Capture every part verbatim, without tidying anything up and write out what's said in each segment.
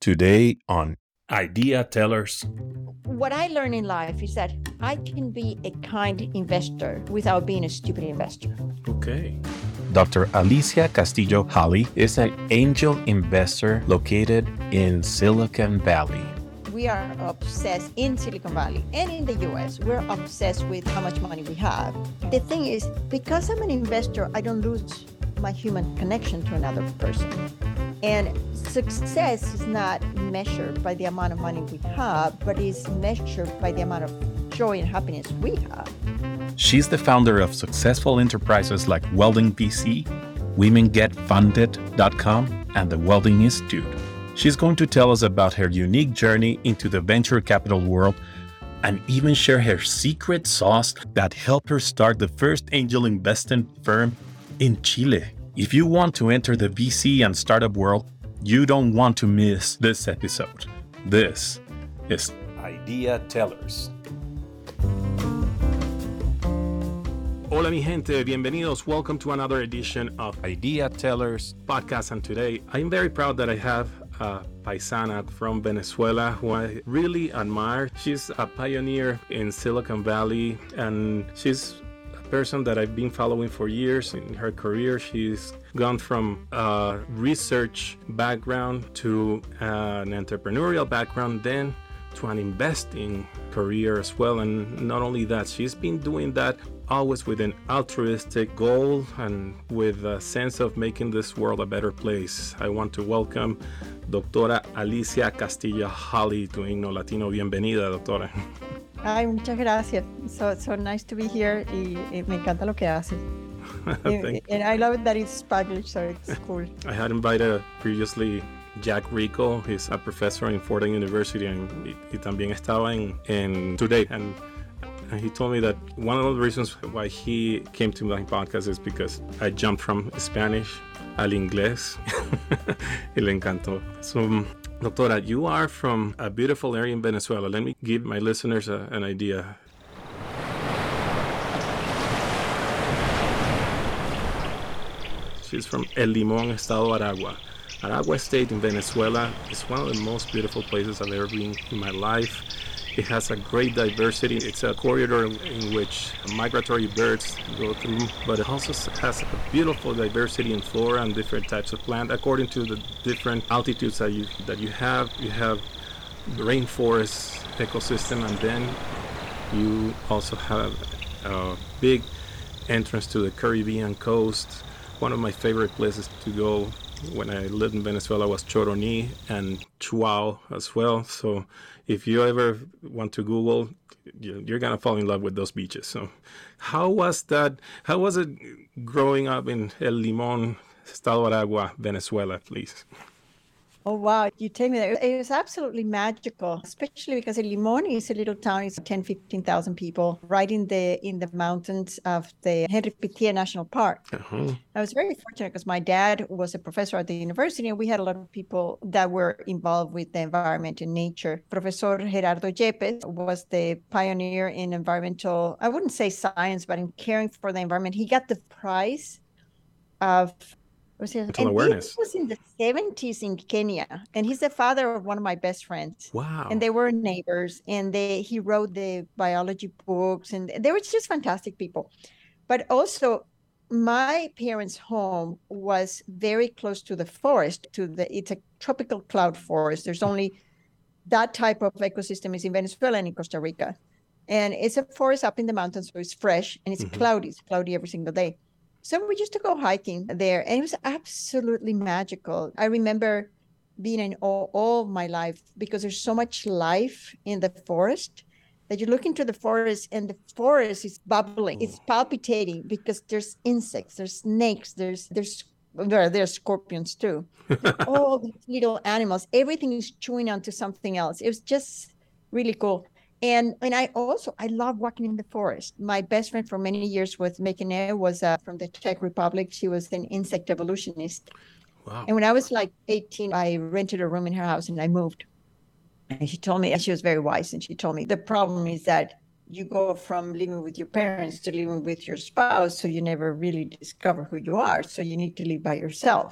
Today on Idea Tellers. What I learned in life is that I can be a kind investor without being a stupid investor. Okay. Doctor Alicia Castillo-Halley is an angel investor located in Silicon Valley. We are obsessed in Silicon Valley and in the U S. We're obsessed with how much money we have. The thing is, because I'm an investor, I don't lose my human connection to another person. And success is not measured by the amount of money we have, but is measured by the amount of joy and happiness we have. She's the founder of successful enterprises like Welding V C, women get funded dot com, and the Welding Institute. She's going to tell us about her unique journey into the venture capital world and even share her secret sauce that helped her start the first angel investing firm in Chile. If you want to enter the V C and startup world, you don't want to miss this episode. This is Idea Tellers. Hola mi gente, bienvenidos. Welcome to another edition of Idea Tellers podcast. And today, I'm very proud that I have a paisana from Venezuela who I really admire. She's a pioneer in Silicon Valley, and she's a person that I've been following for years in her career. She's gone from a research background to an entrepreneurial background, then to an investing career as well. And not only that, she's been doing that always with an altruistic goal and with a sense of making this world a better place. I want to welcome Doctora Alicia Castillo-Halley to Himno Latino. Bienvenida, doctora. Ay, muchas gracias. So, so nice to be here y, y me encanta lo que haces. and, and I love that it's Spanish, so it's cool. I had invited previously Jack Rico. He's a professor in Fordham University, and he, he también estaba en, en Today. And And he told me that one of the reasons why he came to my podcast is because I jumped from Spanish al inglés. Y le encantó. So, doctora, you are from a beautiful area in Venezuela. Let me give my listeners a, an idea. She's from El Limón, Estado Aragua. Aragua State in Venezuela is one of the most beautiful places I've ever been in my life. It has a great diversity. It's a corridor in which migratory birds go through, but it also has a beautiful diversity in flora and different types of plant according to the different altitudes that you that you have. You have the rainforest ecosystem, and then you also have a big entrance to the Caribbean coast. One of my favorite places to go when I lived in Venezuela was Choroní and Chuao as well. So if you ever want to Google, you're going to fall in love with those beaches. So how was that? How was it growing up in El Limón, Estado Aragua, Venezuela, please? Oh, wow. You take me there. It was absolutely magical, especially because El Limón is a little town. It's ten, fifteen thousand people right in the in the mountains of the Henry Pittier National Park. Uh-huh. I was very fortunate because my dad was a professor at the university, and we had a lot of people that were involved with the environment and nature. Professor Gerardo Yepes was the pioneer in environmental, I wouldn't say science, but in caring for the environment. He got the prize of... Was he, and awareness. He was in the seventies in Kenya, and he's the father of one of my best friends. Wow. And they were neighbors, and they he wrote the biology books, and they were just fantastic people. But also, my parents' home was very close to the forest. To the It's a tropical cloud forest. There's only that type of ecosystem is in Venezuela and in Costa Rica. And it's a forest up in the mountains, so it's fresh, and it's mm-hmm. cloudy. It's cloudy every single day. So we used to go hiking there, and it was absolutely magical. I remember being in awe all my life because there's so much life in the forest that you look into the forest and the forest is bubbling. It's palpitating because there's insects, there's snakes, there's there's there there's scorpions too. All these little animals, everything is chewing onto something else. It was just really cool. And and I also, I love walking in the forest. My best friend for many years with Mekene was uh, from the Czech Republic. She was an insect evolutionist. Wow. And when I was like eighteen, I rented a room in her house and I moved. And she told me, and she was very wise, and she told me, the problem is that you go from living with your parents to living with your spouse, so you never really discover who you are. So you need to live by yourself.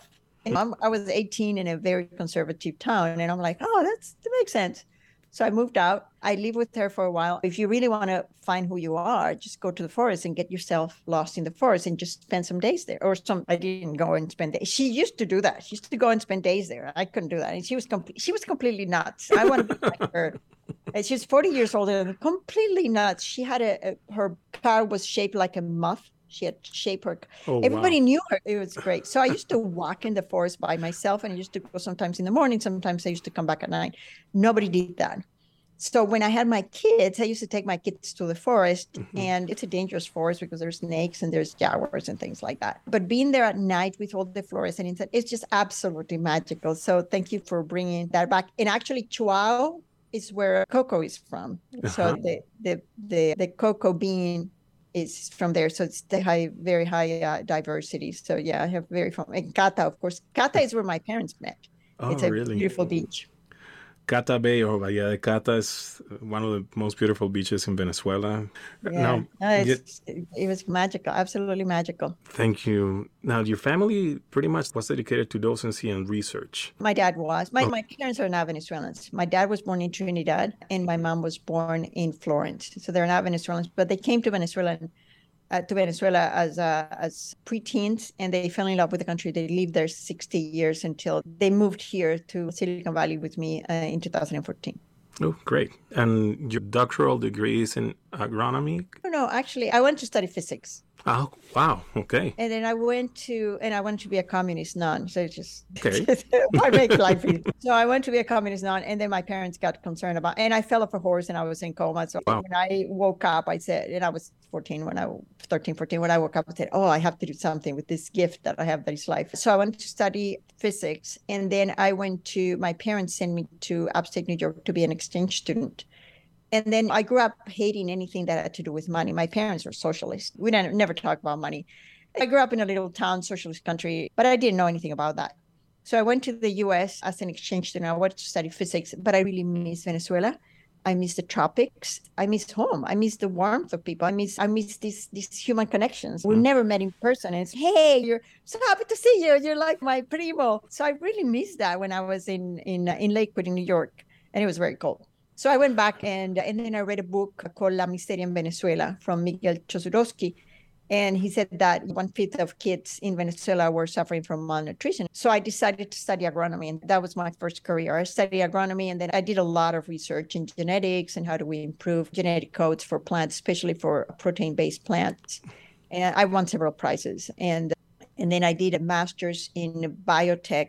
And I'm, I was eighteen in a very conservative town. And I'm like, oh, that's, that makes sense. So I moved out. I lived with her for a while. If you really want to find who you are, just go to the forest and get yourself lost in the forest and just spend some days there. Or some, I didn't go and spend days. She used to do that. She used to go and spend days there. I couldn't do that. And she was complete. She was completely nuts. I want to be like her. And she's forty years old and completely nuts. She had a, a her car was shaped like a muff. She had shaped her. Oh, Everybody wow. knew her. It was great. So I used to walk in the forest by myself, and I used to go sometimes in the morning. Sometimes I used to come back at night. Nobody did that. So when I had my kids, I used to take my kids to the forest, mm-hmm. and it's a dangerous forest because there's snakes and there's jaguars and things like that. But being there at night with all the fluorescent, it's just absolutely magical. So thank you for bringing that back. And actually, Chihuahua is where cocoa is from. Uh-huh. So the, the the the cocoa bean is from there. So it's the high, very high uh, diversity. So yeah, I have very fun. And Cata, of course. Cata is where my parents met. Oh, it's a really? beautiful beach. Cata Bay or Bahia de Cata is one of the most beautiful beaches in Venezuela. Yeah, now, no, it's, it, it was magical, absolutely magical. Thank you. Now, your family pretty much was dedicated to docency and research. My dad was. My, oh. my parents are not Venezuelans. My dad was born in Trinidad and my mom was born in Florence. So they're not Venezuelans, but they came to Venezuela Uh, to Venezuela as uh, as preteens, and they fell in love with the country. They lived there sixty years until they moved here to Silicon Valley with me uh, in two thousand fourteen. Oh, great. And your doctoral degree is in agronomy? No, no, actually, I went to study physics. Oh, wow. Okay. And then I went to, and I wanted to be a communist nun. So it's just, okay. I make life easy. So I wanted to be a communist nun. And then my parents got concerned about, and I fell off a horse and I was in coma. So wow. when I woke up, I said, and I was fourteen when I, thirteen, fourteen, when I woke up, I said, oh, I have to do something with this gift that I have that is life. So I went to study physics. And then I went to, my parents sent me to upstate New York to be an exchange student. And then I grew up hating anything that had to do with money. My parents were socialists. We didn't, never talk about money. I grew up in a little town, socialist country, but I didn't know anything about that. So I went to the U S as an exchange student. I wanted to study physics, but I really miss Venezuela. I miss the tropics. I miss home. I miss the warmth of people. I miss I miss these these human connections. We never met in person. And it's, hey, you're so happy to see you. You're like my primo. So I really missed that when I was in in in Lakewood in New York, and it was very cold. So I went back and and then I read a book called La Miseria en Venezuela from Miguel Chossudovsky. And he said that one-fifth of kids in Venezuela were suffering from malnutrition. So I decided to study agronomy, and that was my first career. I studied agronomy, and then I did a lot of research in genetics and how do we improve genetic codes for plants, especially for protein-based plants. And I won several prizes. And, and then I did a master's in biotech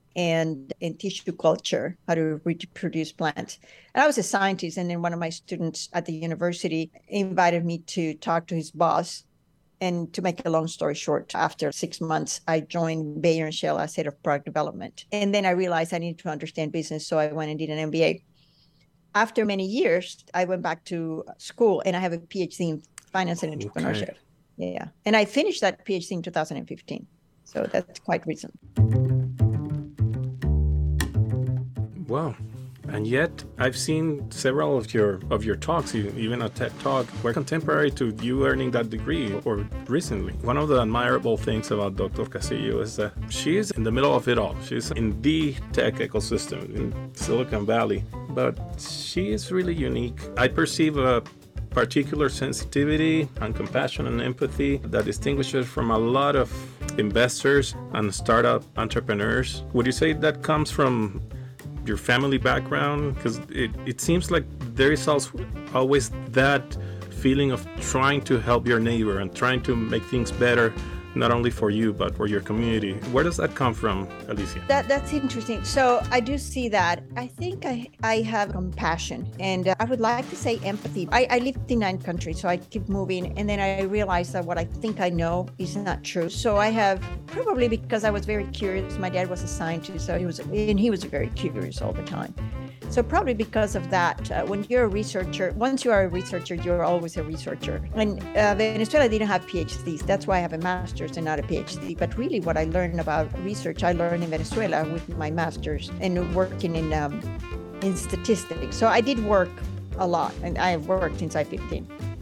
and in tissue culture, how to reproduce plants. And I was a scientist, and then one of my students at the university invited me to talk to his boss. And to make a long story short, after six months, I joined Bayer and Shell as head of product development. And then I realized I needed to understand business, so I went and did an M B A. After many years, I went back to school, and I have a P H D in finance and entrepreneurship. Okay. Yeah, and I finished that P H D in two thousand fifteen. So that's quite recent. Wow. And yet, I've seen several of your of your talks, even a TED Talk, were contemporary to you earning that degree or recently. One of the admirable things about Doctor Castillo is that she is in the middle of it all. She's in the tech ecosystem in Silicon Valley, but she is really unique. I perceive a particular sensitivity and compassion and empathy that distinguishes her from a lot of investors and startup entrepreneurs. Would you say that comes from your family background? Because it, it seems like there is also always that feeling of trying to help your neighbor and trying to make things better, not only for you, but for your community. Where does that come from, Alicia? That That's interesting. So I do see that. I think I, I have compassion, and uh, I would like to say empathy. I, I lived in nine countries, so I keep moving, and then I realized that what I think I know is not true. So I have, probably because I was very curious. My dad was a scientist, so he was, and he was very curious all the time. So probably because of that, uh, when you're a researcher, once you are a researcher, you're always a researcher. And uh, Venezuela didn't have P H Ds. That's why I have a master's and not a P H D. But really what I learned about research, I learned in Venezuela with my master's and working in um, in statistics. So I did work a lot, and I have worked since I was fifteen.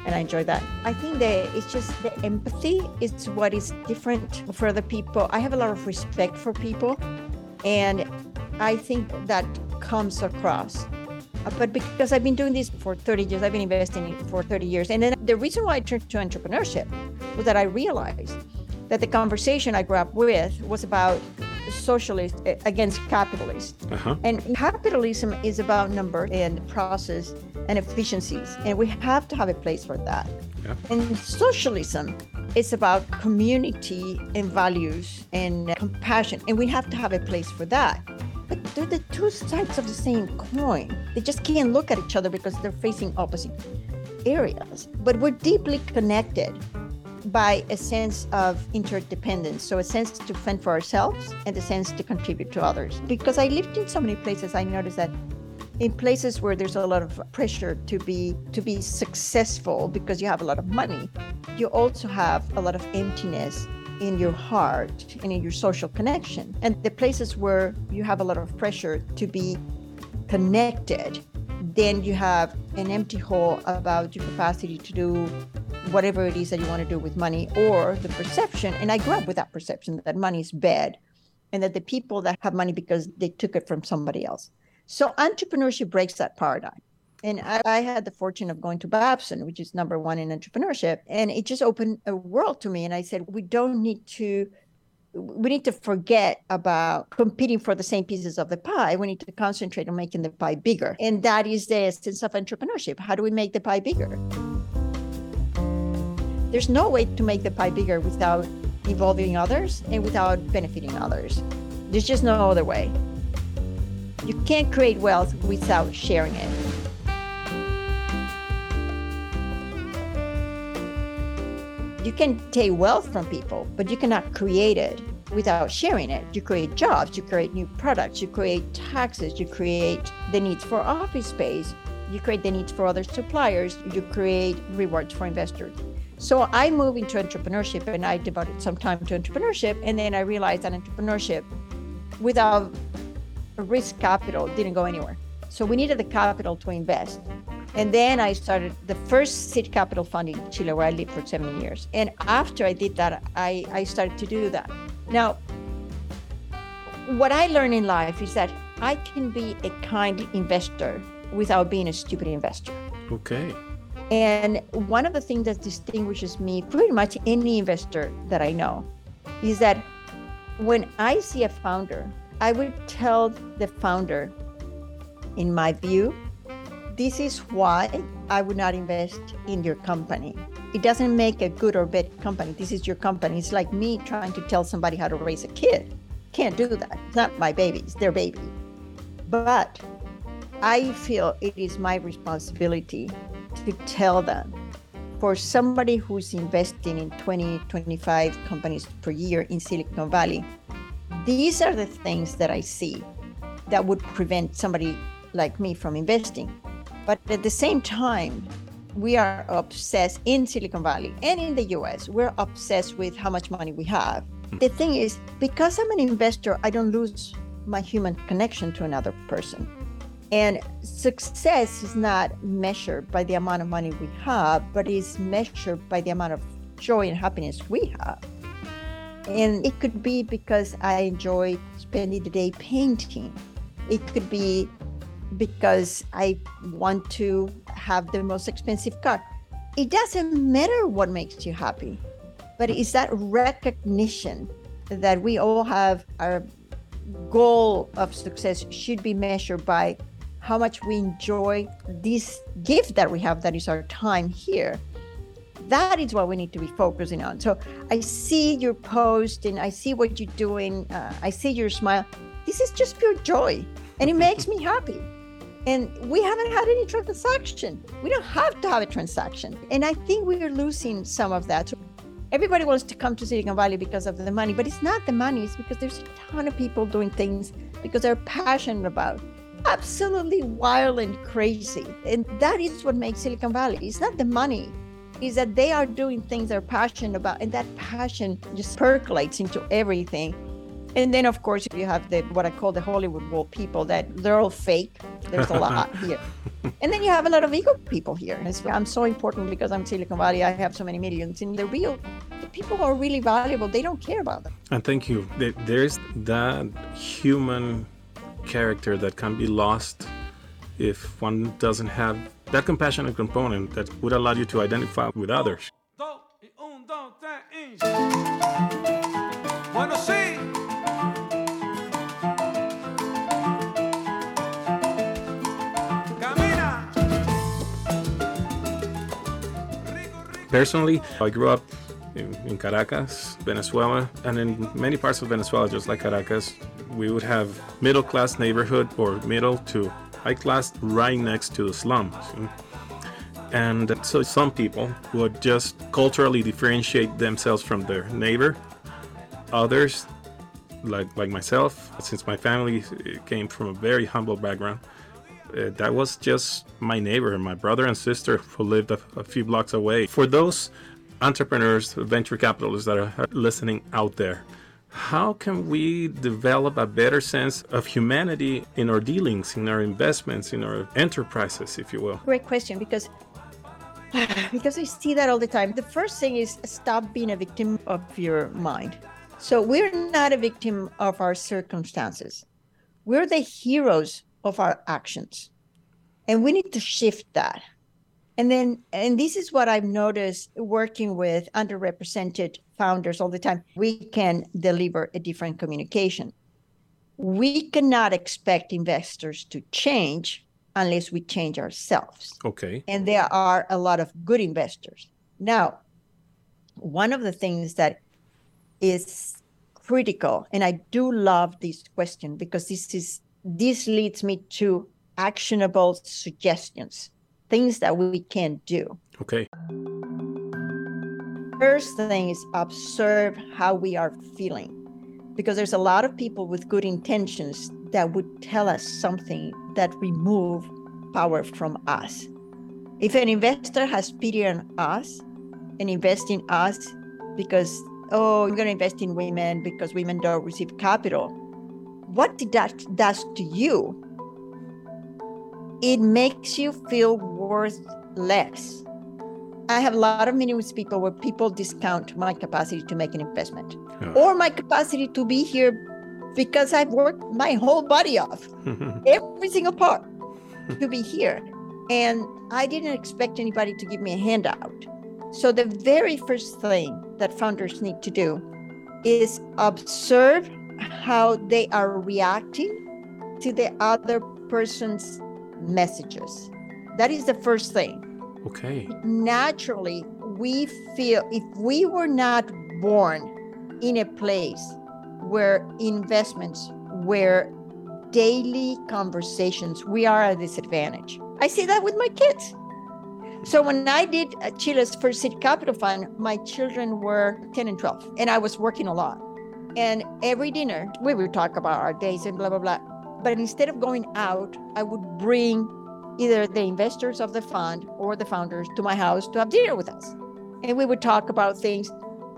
and I enjoy that. I think that it's just the empathy is what is different for other people. I have a lot of respect for people, and I think that comes across. But because I've been doing this for thirty years, I've been investing for thirty years. And then the reason why I turned to entrepreneurship was that I realized that the conversation I grew up with was about socialist against capitalist. Uh-huh. And capitalism is about number and process and efficiencies. And we have to have a place for that. Yeah. And socialism is about community and values and compassion. And we have to have a place for that. But they're the two sides of the same coin. They just can't look at each other because they're facing opposite areas. But we're deeply connected by a sense of interdependence. So a sense to fend for ourselves and a sense to contribute to others. Because I lived in so many places, I noticed that in places where there's a lot of pressure to be to be successful because you have a lot of money, you also have a lot of emptiness in your heart and in your social connection. And the places where you have a lot of pressure to be connected, then you have an empty hole about your capacity to do whatever it is that you want to do with money, or the perception, and I grew up with that perception that money is bad and that the people that have money because they took it from somebody else. So entrepreneurship breaks that paradigm. And I, I had the fortune of going to Babson, which is number one in entrepreneurship. And it just opened a world to me. And I said, we don't need to, we need to forget about competing for the same pieces of the pie. We need to concentrate on making the pie bigger. And that is the essence of entrepreneurship. How do we make the pie bigger? There's no way to make the pie bigger without involving others and without benefiting others. There's just no other way. You can't create wealth without sharing it. You can take wealth from people, but you cannot create it without sharing it. You create jobs, you create new products, you create taxes, you create the needs for office space, you create the needs for other suppliers, you create rewards for investors. So I moved into entrepreneurship and I devoted some time to entrepreneurship. And then I realized that entrepreneurship without risk capital didn't go anywhere. So we needed the capital to invest. And then I started the first seed capital fund in Chile, where I lived for seven years. And after I did that, I, I started to do that. Now, what I learned in life is that I can be a kind investor without being a stupid investor. Okay. And one of the things that distinguishes me, pretty much any investor that I know, is that when I see a founder, I would tell the founder, in my view, this is why I would not invest in your company. It doesn't make a good or bad company. This is your company. It's like me trying to tell somebody how to raise a kid. Can't do that. It's not my baby, it's their baby. But I feel it is my responsibility to tell them, for somebody who's investing in twenty, twenty-five companies per year in Silicon Valley, these are the things that I see that would prevent somebody like me from investing. But at the same time, we are obsessed in Silicon Valley and in the U S, we're obsessed with how much money we have. The thing is, because I'm an investor, I don't lose my human connection to another person. And success is not measured by the amount of money we have, but is measured by the amount of joy and happiness we have. And it could be because I enjoy spending the day painting. It could be because I want to have the most expensive car. It doesn't matter what makes you happy, but it's that recognition that we all have our goal of success should be measured by how much we enjoy this gift that we have, that is our time here. That is what we need to be focusing on. So I see your post and I see what you're doing. Uh, I see your smile. This is just pure joy and it makes me happy. And we haven't had any transaction. We don't have to have a transaction. And I think we are losing some of that. So everybody wants to come to Silicon Valley because of the money, but it's not the money. It's because there's a ton of people doing things because they're passionate about. Absolutely wild and crazy. And that is what makes Silicon Valley. It's not the money. It's that they are doing things they're passionate about. And that passion just percolates into everything. And then, of course, you have the what I call the Hollywood world people that they're all fake. There's a lot here. And then you have a lot of ego people here. It's, I'm so important because I'm Silicon Valley. I have so many millions. And the real the people who are really valuable, they don't care about them. And thank you. There's that human character that can be lost if one doesn't have that compassionate component that would allow you to identify with others. Personally, I grew up in, in Caracas, Venezuela, and in many parts of Venezuela, just like Caracas, we would have middle-class neighborhood or middle to high class right next to the slums. And so some people would just culturally differentiate themselves from their neighbor. Others, like like myself, since my family came from a very humble background, uh, that was just my neighbor, my brother and sister who lived a, a few blocks away. For those entrepreneurs, venture capitalists that are listening out there, how can we develop a better sense of humanity in our dealings, in our investments, in our enterprises, if you will? Great question, because because I see that all the time. The first thing is stop being a victim of your mind. So we're not a victim of our circumstances. We're the heroes of our actions. And we need to shift that. And then, and this is what I've noticed working with underrepresented founders all the time. We can deliver a different communication. We cannot expect investors to change unless we change ourselves. Okay. And there are a lot of good investors. Now, one of the things that is critical, and I do love this question because this is this leads me to actionable suggestions, things that we can do. Okay. First thing is observe how we are feeling, because there's a lot of people with good intentions that would tell us something that remove power from us. If an investor has pity on us and invest in us because, oh, I'm going to invest in women because women don't receive capital, what did that does to you? It makes you feel worth less. I have a lot of meetings with people where people discount my capacity to make an investment yeah. or my capacity to be here because I've worked my whole body off, every single part to be here. And I didn't expect anybody to give me a handout. So the very first thing that founders need to do is observe how they are reacting to the other person's messages. That is the first thing. Okay. Naturally, we feel if we were not born in a place where investments were daily conversations, we are at a disadvantage. I see that with my kids. So when I did Chile's first seed capital fund, my children were ten and twelve, and I was working a lot. And every dinner, we would talk about our days and blah, blah, blah. But instead of going out, I would bring either the investors of the fund or the founders to my house to have dinner with us. And we would talk about things.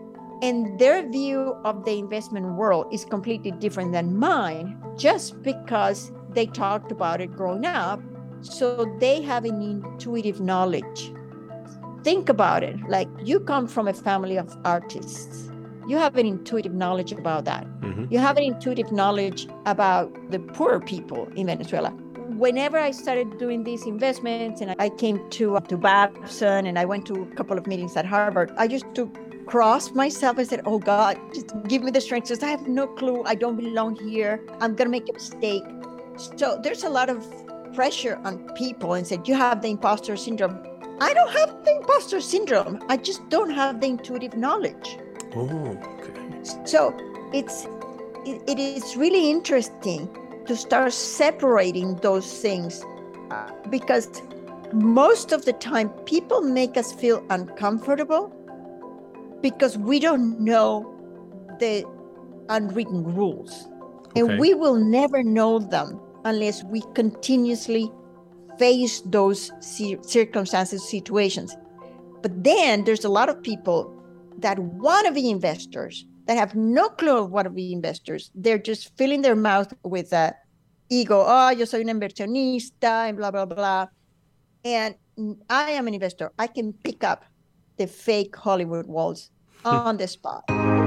And their view of the investment world is completely different than mine, just because they talked about it growing up. So they have an intuitive knowledge. Think about it. Like, you come from a family of artists. You have an intuitive knowledge about that. Mm-hmm. You have an intuitive knowledge about the poor people in Venezuela. Whenever I started doing these investments and I came to, uh, to Babson and I went to a couple of meetings at Harvard, I used to cross myself and said, oh God, just give me the strength. Just, I have no clue. I don't belong here. I'm going to make a mistake. So there's a lot of pressure on people and said, you have the imposter syndrome. I don't have the imposter syndrome. I just don't have the intuitive knowledge. Oh, okay. So it's it, it is really interesting to start separating those things uh, because most of the time people make us feel uncomfortable because we don't know the unwritten rules. Okay. And we will never know them unless we continuously face those circumstances, situations. But then there's a lot of people that want to be investors, that have no clue of what to be investors. They're just filling their mouth with that ego. Oh, yo soy un inversionista, and blah, blah, blah. And I am an investor. I can pick up the fake Hollywood walls on the spot.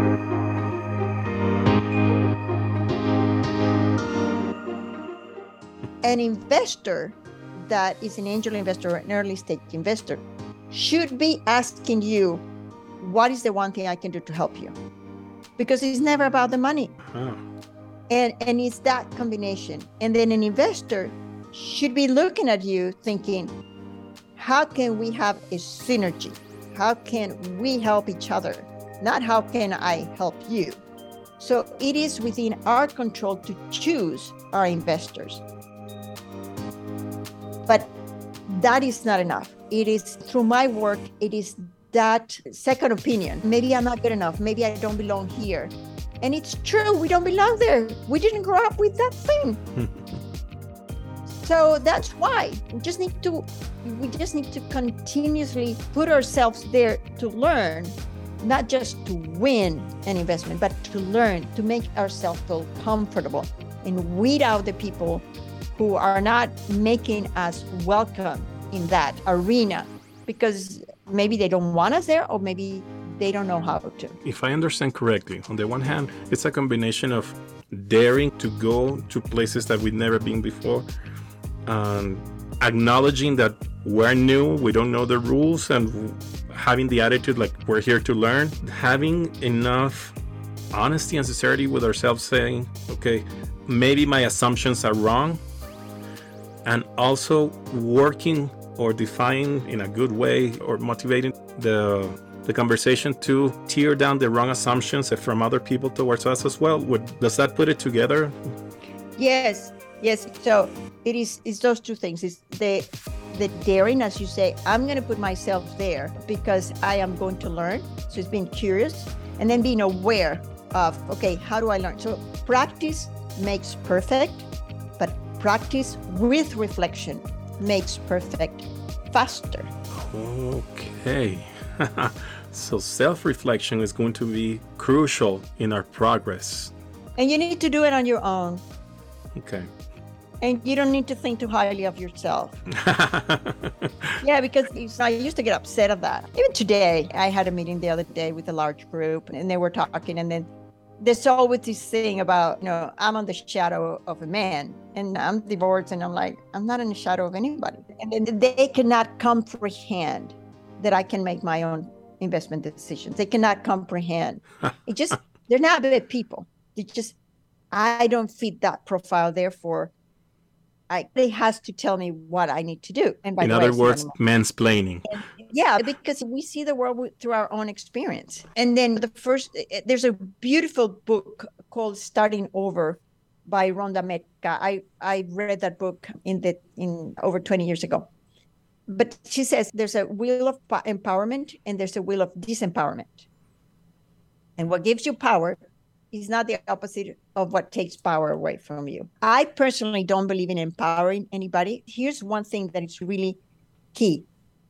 An investor that is an angel investor or an early stage investor should be asking you, what is the one thing I can do to help you? Because it's never about the money. Huh. And, and it's that combination. And then an investor should be looking at you thinking, how can we have a synergy? How can we help each other? Not how can I help you? So it is within our control to choose our investors. But that is not enough. It is through my work, it is that second opinion. Maybe I'm not good enough. Maybe I don't belong here. And it's true, we don't belong there. We didn't grow up with that thing. So that's why we just need to we just need to continuously put ourselves there to learn, not just to win an investment, but to learn, to make ourselves feel comfortable and weed out the people who are not making us welcome in that arena, because maybe they don't want us there, or maybe they don't know how to. If I understand correctly, on the one hand, it's a combination of daring to go to places that we've never been before, and acknowledging that we're new, we don't know the rules, and having the attitude like we're here to learn, having enough honesty and sincerity with ourselves, saying, okay, maybe my assumptions are wrong, and also working or defying in a good way or motivating the the conversation to tear down the wrong assumptions from other people towards us as well. Would, does that put it together? Yes, yes. So it is it's those two things. It's the the daring, as you say, I'm going to put myself there because I am going to learn. So it's being curious, and then being aware of, okay, how do I learn? So practice makes perfect, but practice with reflection makes perfect faster. Okay. So self-reflection is going to be crucial in our progress. And you need to do it on your own. Okay. And you don't need to think too highly of yourself. Yeah, because I used to get upset at that. Even today, I had a meeting the other day with a large group, and they were talking, and then there's always this thing about, you know, I'm on the shadow of a man, and I'm divorced, and I'm like, I'm not in the shadow of anybody. And then they cannot comprehend that I can make my own investment decisions. They cannot comprehend. It just, they're not bad people. They just, I don't fit that profile. Therefore, I, they has to tell me what I need to do. And by in the other way, words, mansplaining. And, yeah, because we see the world with, through our own experience. And then the first, there's a beautiful book called Starting Over by Rhonda Mecca. I, I read that book in the in over twenty years ago. But she says there's a wheel of empowerment and there's a wheel of disempowerment. And what gives you power is not the opposite of what takes power away from you. I personally don't believe in empowering anybody. Here's one thing that is really key.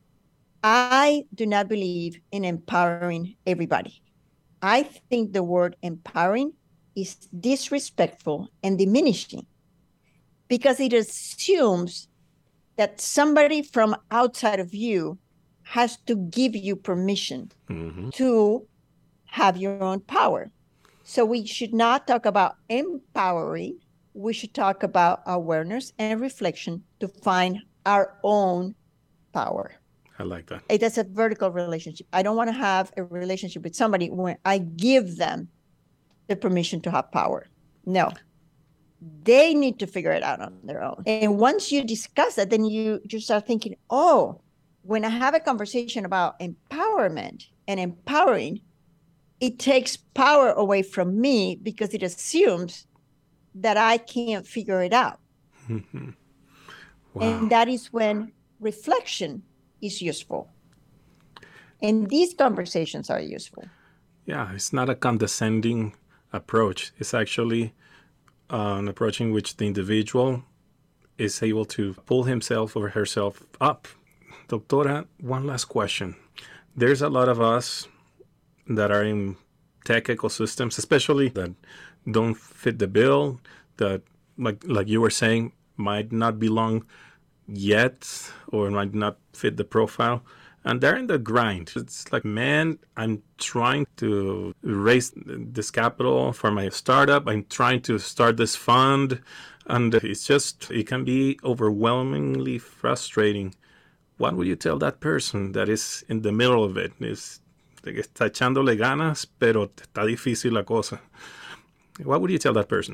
I do not believe in empowering everybody. I think the word empowering is disrespectful and diminishing because it assumes that somebody from outside of you has to give you permission mm-hmm. to have your own power. So we should not talk about empowering. We should talk about awareness and reflection to find our own power. I like that. It is a vertical relationship. I don't want to have a relationship with somebody where I give them the permission to have power. No. They need to figure it out on their own. And once you discuss that, then you, you start thinking, oh, when I have a conversation about empowerment and empowering, it takes power away from me because it assumes that I can't figure it out. Wow. And that is when reflection is useful. And these conversations are useful. Yeah, it's not a condescending approach. It's actually uh, an approach in which the individual is able to pull himself or herself up. Doctora, one last question. There's a lot of us that are in tech ecosystems, especially that don't fit the bill, that, like like you were saying, might not belong yet or might not fit the profile. And they're in the grind. It's like, man, I'm trying to raise this capital for my startup. I'm trying to start this fund. And it's just, it can be overwhelmingly frustrating. What would you tell that person that is in the middle of it? Is está echándole ganas, pero está difícil la cosa. What would you tell that person?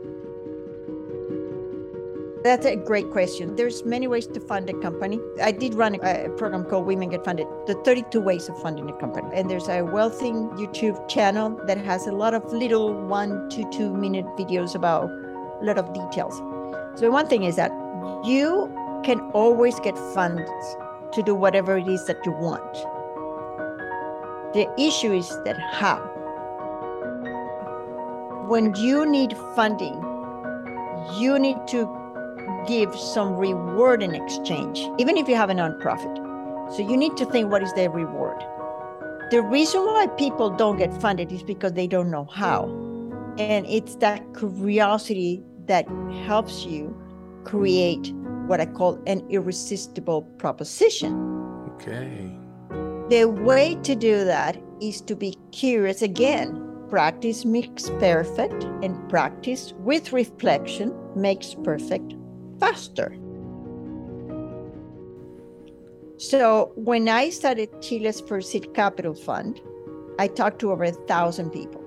That's a great question. There's many ways to fund a company. I did run a program called Women Get Funded, the thirty-two ways of funding a company. And there's a wealthy YouTube channel that has a lot of little one to two minute videos about a lot of details. So one thing is that you can always get funds to do whatever it is that you want. The issue is that how. When you need funding, you need to give some reward in exchange, even if you have a nonprofit. So you need to think, what is the reward? The reason why people don't get funded is because they don't know how. And it's that curiosity that helps you create what I call an irresistible proposition. Okay. The way to do that is to be curious. Again, practice makes perfect, and practice with reflection makes perfect faster. So when I started Chile's first seed capital fund, I talked to over a thousand people,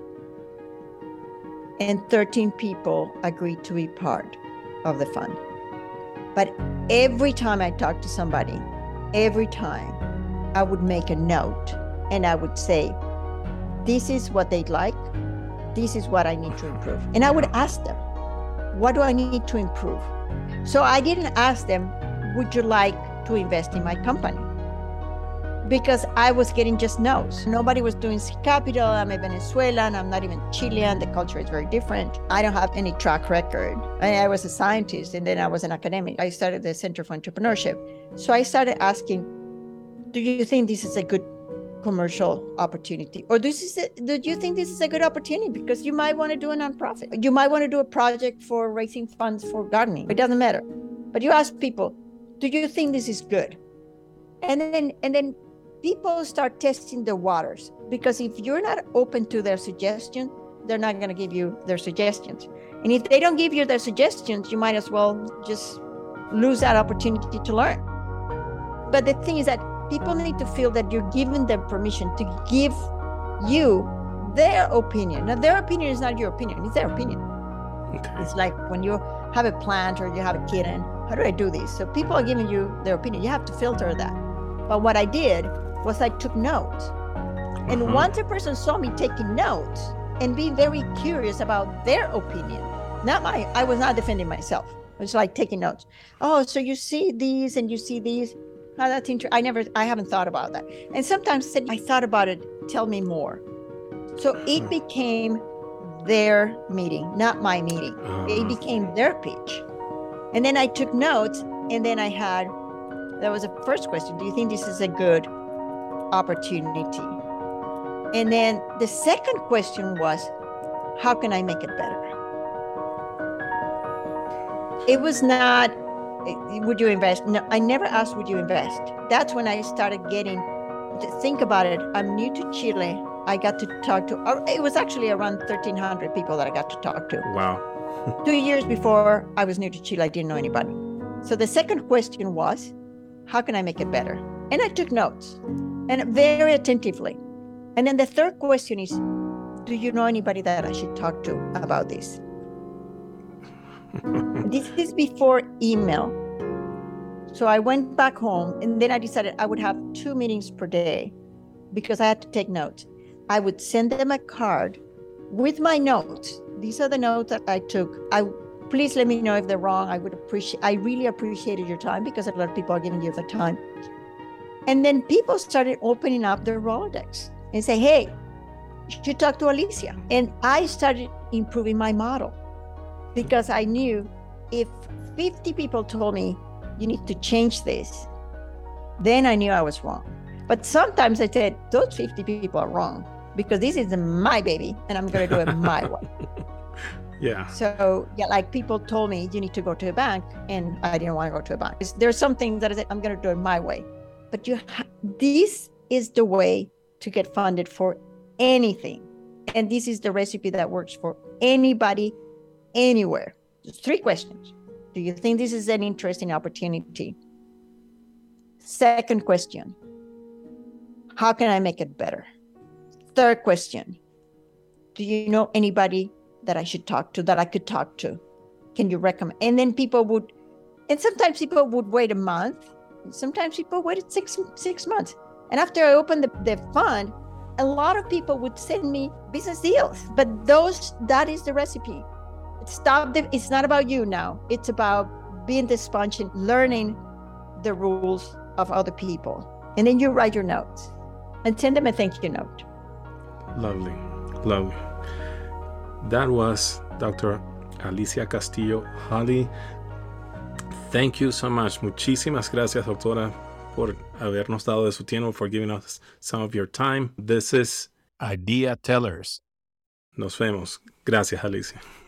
and thirteen people agreed to be part of the fund. But every time I talked to somebody, every time I would make a note and I would say, this is what they'd like, this is what I need to improve. And I would ask them, what do I need to improve? So I didn't ask them, would you like to invest in my company? Because I was getting just no's. Nobody was doing seed capital. I'm a Venezuelan. I'm not even Chilean. The culture is very different. I don't have any track record. I, I was a scientist, and then I was an academic. I started the Center for Entrepreneurship. So I started asking, do you think this is a good commercial opportunity? Or this is a, do you think this is a good opportunity? Because you might want to do a nonprofit. You might want to do a project for raising funds for gardening. It doesn't matter. But you ask people, do you think this is good? And then and then people start testing the waters, because if you're not open to their suggestion, they're not going to give you their suggestions. And if they don't give you their suggestions, you might as well just lose that opportunity to learn. But the thing is that people need to feel that you're giving them permission to give you their opinion. Now, their opinion is not your opinion, it's their opinion. Okay. It's like when you have a plant or you have a kitten, how do I do this? So people are giving you their opinion. You have to filter that. But what I did was I took notes. And uh-huh. once a person saw me taking notes and being very curious about their opinion, not my, I was not defending myself. It was like taking notes. Oh, so you see these and you see these. Oh, that's interesting. I never, I haven't thought about that. And sometimes said, I thought about it. Tell me more. So it became their meeting, not my meeting. Uh-huh. It became their pitch. And then I took notes, and then I had, that was the first question. Do you think this is a good opportunity? And then the second question was, how can I make it better? It was not, would you invest? No, I never asked, would you invest? That's when I started getting to think about it. I'm new to Chile. I got to talk to, it was actually around thirteen hundred people that I got to talk to. Wow. Two years before I was new to Chile, I didn't know anybody. So the second question was, how can I make it better? And I took notes, and very attentively. And then the third question is, do you know anybody that I should talk to about this? This is before email. So I went back home, and then I decided I would have two meetings per day because I had to take notes. I would send them a card with my notes. These are the notes that I took. I please let me know if they're wrong. I would appreciate, I really appreciated your time, because a lot of people are giving you the time. And then people started opening up their Rolodex and say, hey, you should talk to Alicia. And I started improving my model, because I knew if fifty people told me you need to change this, then I knew I was wrong. But sometimes I said, those fifty people are wrong, because this is my baby and I'm going to do it my way. Yeah. So yeah, like people told me you need to go to a bank, and I didn't want to go to a bank. There's some things that I said I'm going to do it my way, but you ha- this is the way to get funded for anything, and this is the recipe that works for anybody, anywhere. Just three questions. Do you think this is an interesting opportunity? Second question, how can I make it better? Third question, do you know anybody that I should talk to, that I could talk to? Can you recommend? And then people would, and sometimes people would wait a month. Sometimes people waited six six months. And after I opened the, the fund, a lot of people would send me business deals. But those, that is the recipe. Stop the, it's not about you now. It's about being the sponge and learning the rules of other people. And then you write your notes and send them a thank you note. Lovely, lovely. That was Doctor Alicia Castillo Holly. Thank you so much. Muchísimas gracias, doctora, por habernos dado de su tiempo, for giving us some of your time. This is Idea Tellers. Nos vemos. Gracias, Alicia.